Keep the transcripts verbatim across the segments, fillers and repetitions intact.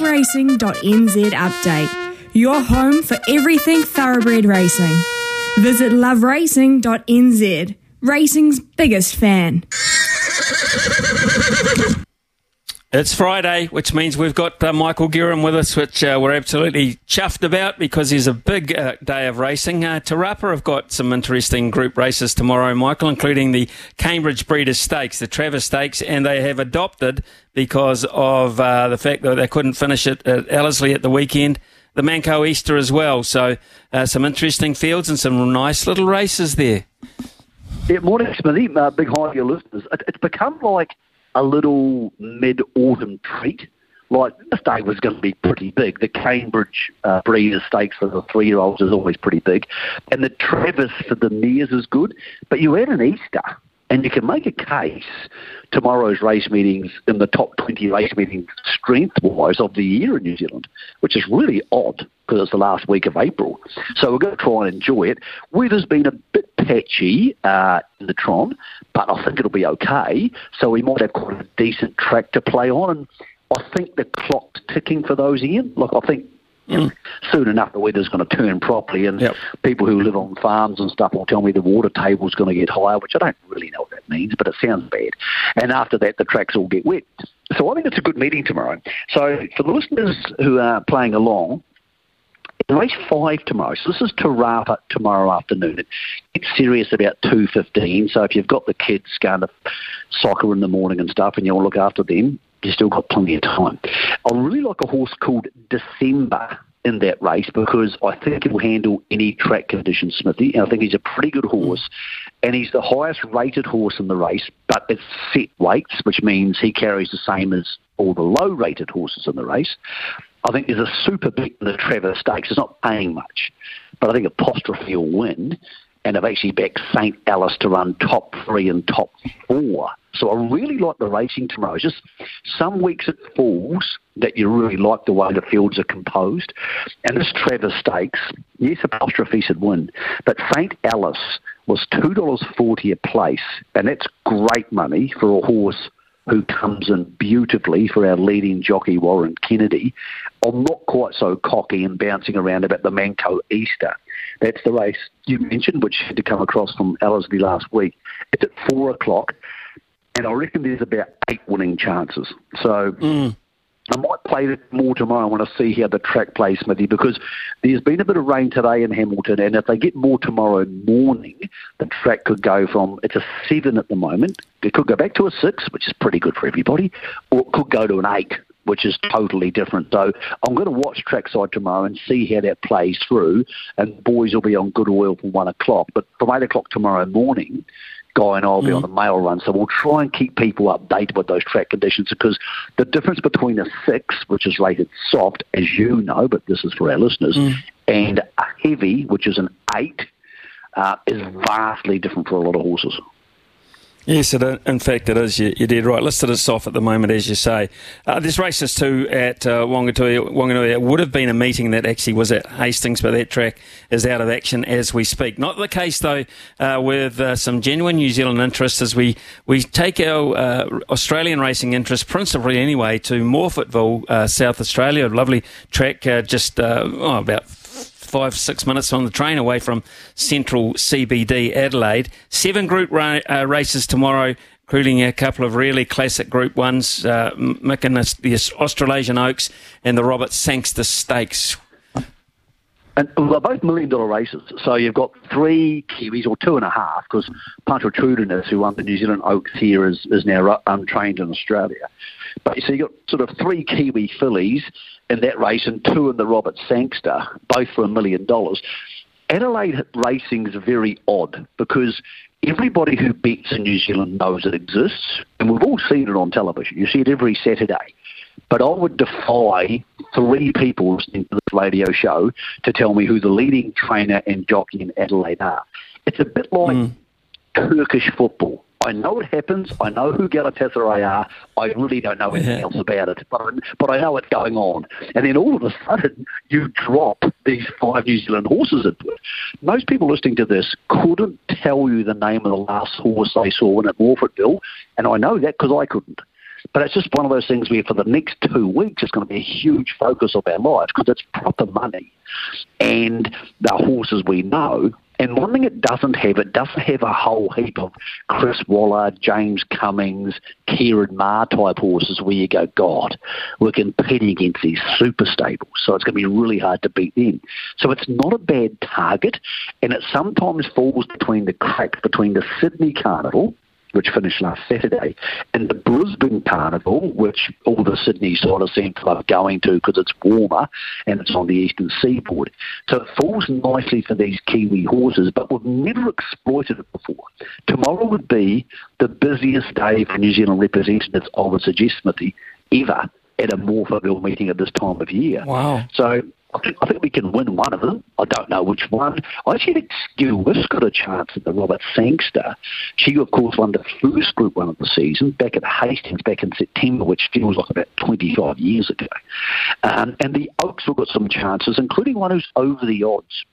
racing dot n z update, your home for everything thoroughbred racing. Visit love racing dot n z, racing's biggest fan. It's Friday, which means we've got uh, Michael Guerin with us, which uh, we're absolutely chuffed about because he's a big uh, day of racing. Uh, Te Rapa have got some interesting group races tomorrow, Michael, including the Cambridge Breeders' Stakes, the Travers Stakes, and they have adopted, because of uh, the fact that they couldn't finish it at Ellerslie at the weekend, the Manco Easter as well. So uh, some interesting fields and some nice little races there. Yeah, morning, Smithy. Uh, big hi to your listeners. It, it's become like a little mid-autumn treat. Like, this day was going to be pretty big. The Cambridge uh, Breeders' Stakes for the three-year-olds is always pretty big. And the Travers for the mares is good. But you add an Easter, and you can make a case tomorrow's race meetings in the top twenty race meetings strength-wise of the year in New Zealand, which is really odd because it's the last week of April. So we're going to try and enjoy it. Weather's been a bit patchy uh, in the Tron, but I think it'll be okay. So we might have quite a decent track to play on. And I think the clock's ticking for those, Ian. Look, I think Mm. soon enough the weather's going to turn properly, and yep. people who live on farms and stuff will tell me the water table's going to get higher, which I don't really know what that means, but it sounds bad. And after that, the tracks all get wet. So I think it's a good meeting tomorrow. So for the listeners who are playing along, race five tomorrow. So this is Te Rapa tomorrow afternoon. It gets serious about two fifteen. So if you've got the kids going to soccer in the morning and stuff and you'll look after them, you've still got plenty of time. I really like a horse called December in that race because I think he'll handle any track conditions, Smithy. And I think he's a pretty good horse. And he's the highest rated horse in the race, but it's set weights, which means he carries the same as all the low rated horses in the race. I think there's a super bet in the Travers Stakes. It's not paying much, but I think Apostrophe will win. And I've actually backed Saint Alice to run top three and top four. So I really like the racing tomorrow. It's just some weeks it falls that you really like the way the fields are composed. And this Travers Stakes, yes, Apostrophe should win, but Saint Alice was two dollars forty a place, and that's great money for a horse who comes in beautifully for our leading jockey, Warren Kennedy. I'm not quite so cocky and bouncing around about the Manco Easter. That's the race you mentioned, which had to come across from Ellerslie last week. It's at four o'clock, and I reckon there's about eight winning chances. So mm. I might play it more tomorrow when I see how the track plays, Smithy, because there's been a bit of rain today in Hamilton, and if they get more tomorrow morning, the track could go from, it's a seven at the moment, it could go back to a six, which is pretty good for everybody, or it could go to an eight, which is totally different. So I'm going to watch trackside tomorrow and see how that plays through, and boys will be on good oil from one o'clock. But from eight o'clock tomorrow morning, Guy and I will be mm. on the mail run, so we'll try and keep people updated with those track conditions, because the difference between a six, which is rated soft, as you know, but this is for our listeners, mm. and a heavy, which is an eight, uh, is vastly different for a lot of horses. Yes, it, in fact it is. You, you did right. Listed as soft at the moment, as you say. Uh, there's races too at uh, Wanganui. Wanganui. It would have been a meeting that actually was at Hastings, but that track is out of action as we speak. Not the case, though, uh, with uh, some genuine New Zealand interest as we, we take our uh, Australian racing interest, principally anyway, to Morfettville, uh, South Australia. A lovely track, uh, just uh, oh, about five, six minutes on the train away from central C B D Adelaide. Seven group ra- uh, races tomorrow, including a couple of really classic Group Ones, uh, Mick and the, the Australasian Oaks and the Robert Sangster Stakes. And they're both million-dollar races. So you've got three Kiwis, or two and a half, because Pancho Trudenis, who won the New Zealand Oaks here, is, is now untrained in Australia. But so you've got sort of three Kiwi fillies in that race and two in the Robert Sangster, both for a million dollars. Adelaide racing is very odd because everybody who bets in New Zealand knows it exists, and we've all seen it on television. You see it every Saturday. But I would defy three people listening to this radio show to tell me who the leading trainer and jockey in Adelaide are. It's a bit like mm. Turkish football. I know it happens. I know who Galatasaray are. I really don't know anything yeah. else about it, but I, but I know it's going on. And then all of a sudden, you drop these five New Zealand horses into it. Most people listening to this couldn't tell you the name of the last horse they saw in at Morfettville, and I know that because I couldn't. But it's just one of those things where for the next two weeks, it's going to be a huge focus of our lives because it's proper money and the horses we know. And one thing it doesn't have, it doesn't have a whole heap of Chris Waller, James Cummings, Kieran Maher type horses where you go, God, we're competing against these super stables, so it's going to be really hard to beat them. So it's not a bad target, and it sometimes falls between the cracks between the Sydney Carnival, which finished last Saturday, and the Brisbane Carnival, which all the Sydney sort of seem to love going to because it's warmer and it's on the eastern seaboard. So it falls nicely for these Kiwi horses, but we've never exploited it before. Tomorrow would be the busiest day for New Zealand representatives, I would suggest, Smithy, ever at a Morphettville meeting at this time of year. Wow. So I think, I think we can win one of them. I don't know which one. I actually think Skillwish got a chance at the Robert Sangster. She, of course, won the first Group One of the season back at Hastings back in September, which feels like about twenty-five years ago. Um, and the Oaks have got some chances, including one who's over the odds.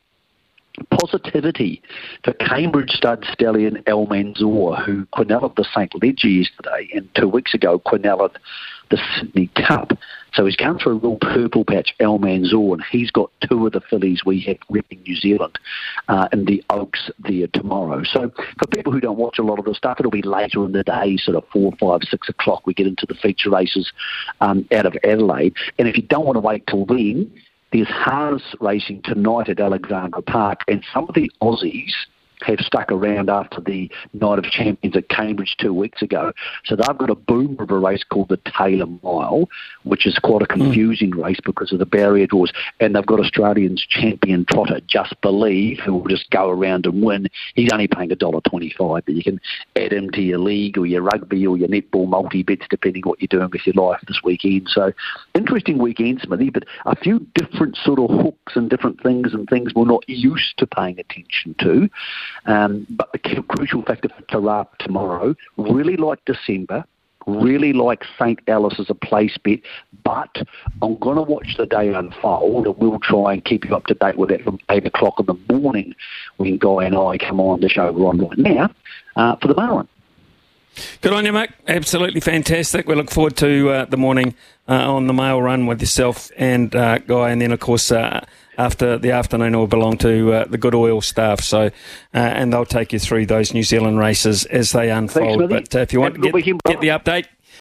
Positivity for Cambridge stud stallion El Manzoor, who quinelled the Saint Leger yesterday, and two weeks ago quinelled the Sydney Cup. So he's going through a real purple patch, El Manzoor, and he's got two of the fillies we have repping New Zealand uh, in the Oaks there tomorrow. So for people who don't watch a lot of the stuff, it'll be later in the day, sort of four, five, six o'clock, we get into the feature races um, out of Adelaide. And if you don't want to wait till then, there's harness racing tonight at Alexandra Park, and some of the Aussies have stuck around after the Night of Champions at Cambridge two weeks ago. So they've got a boomer of a race called the Taylor Mile, which is quite a confusing mm. race because of the barrier draws. And they've got Australians champion trotter Just Believe, who will just go around and win. He's only paying one dollar twenty-five, but you can add him to your league or your rugby or your netball multi-bets, depending what you're doing with your life this weekend. So interesting weekend, Smithy, but a few different sort of hooks and different things and things we're not used to paying attention to. Um, but the crucial factor for Karap tomorrow, really like December, really like Saint Alice as a place bet, but I'm going to watch the day unfold, and we'll try and keep you up to date with that from eight o'clock in the morning when Guy and I come on the show we're on right now uh, for the mail run. Good on you, Mick. Absolutely fantastic. We look forward to uh, the morning uh, on the mail run with yourself and uh, Guy, and then, of course, uh, after the afternoon will belong to uh, the Good Oil staff. So, uh, and they'll take you through those New Zealand races as they unfold. Thanks, but uh, if you want to get, get the update,